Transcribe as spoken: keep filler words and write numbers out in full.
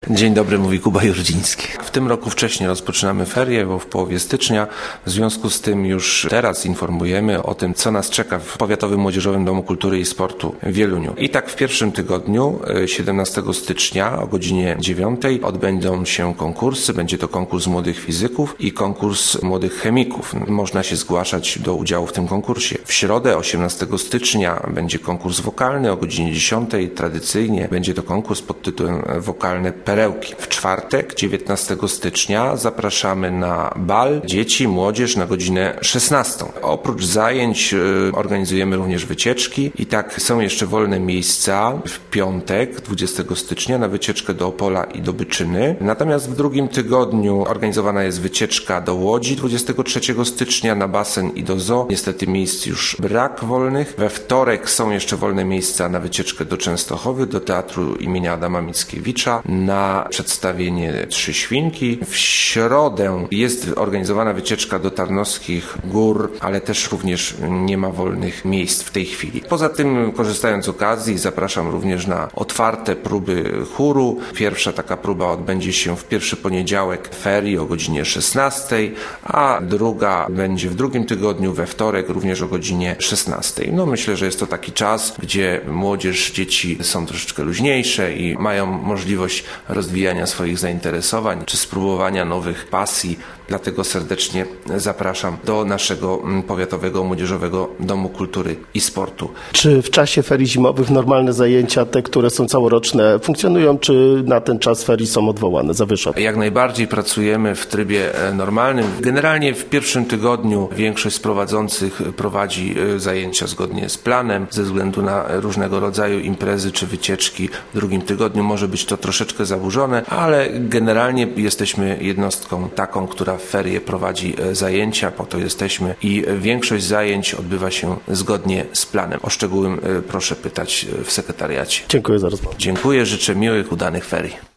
Dzień dobry, mówi Kuba Jurdziński. W tym roku wcześniej rozpoczynamy ferie, bo w połowie stycznia. W związku z tym już teraz informujemy o tym, co nas czeka w Powiatowym Młodzieżowym Domu Kultury i Sportu w Wieluniu. I tak w pierwszym tygodniu, siedemnastego stycznia o godzinie dziewiątej odbędą się konkursy. Będzie to konkurs młodych fizyków i konkurs młodych chemików. Można się zgłaszać do udziału w tym konkursie. W środę, osiemnastego stycznia będzie konkurs wokalny o godzinie dziesiątej. Tradycyjnie będzie to konkurs pod tytułem Wokalne Perełki. W czwartek, dziewiętnastego stycznia zapraszamy na bal dzieci, młodzież na godzinę szesnastą. Oprócz zajęć y, organizujemy również wycieczki i tak są jeszcze wolne miejsca w piątek, dwudziestego stycznia na wycieczkę do Opola i do Byczyny. Natomiast w drugim tygodniu organizowana jest wycieczka do Łodzi dwudziestego trzeciego stycznia na basen i do zoo. Niestety miejsc już brak wolnych. We wtorek są jeszcze wolne miejsca na wycieczkę do Częstochowy, do Teatru imienia Adama Mickiewicza, na przedstawienie Trzy Świnki. W środę jest organizowana wycieczka do Tarnowskich Gór, ale też również nie ma wolnych miejsc w tej chwili. Poza tym, korzystając z okazji, zapraszam również na otwarte próby chóru. Pierwsza taka próba odbędzie się w pierwszy poniedziałek ferii o godzinie szesnastej, a druga będzie w drugim tygodniu, we wtorek, również o godzinie szesnastej. No myślę, że jest to taki czas, gdzie młodzież, dzieci są troszeczkę luźniejsze i mają możliwość rozwijania swoich zainteresowań czy spróbowania nowych pasji. Dlatego serdecznie zapraszam do naszego Powiatowego Młodzieżowego Domu Kultury i Sportu. Czy w czasie ferii zimowych normalne zajęcia, te, które są całoroczne, funkcjonują, czy na ten czas ferii są odwołane, zawieszone? Jak najbardziej pracujemy w trybie normalnym. Generalnie w pierwszym tygodniu większość z prowadzących prowadzi zajęcia zgodnie z planem. Ze względu na różnego rodzaju imprezy czy wycieczki w drugim tygodniu może być to troszeczkę zaburzone, ale generalnie jesteśmy jednostką taką, która w ferie prowadzi zajęcia, po to jesteśmy i większość zajęć odbywa się zgodnie z planem. O szczegóły proszę pytać w sekretariacie. Dziękuję za rozmowę. Dziękuję, życzę miłych, udanych ferii.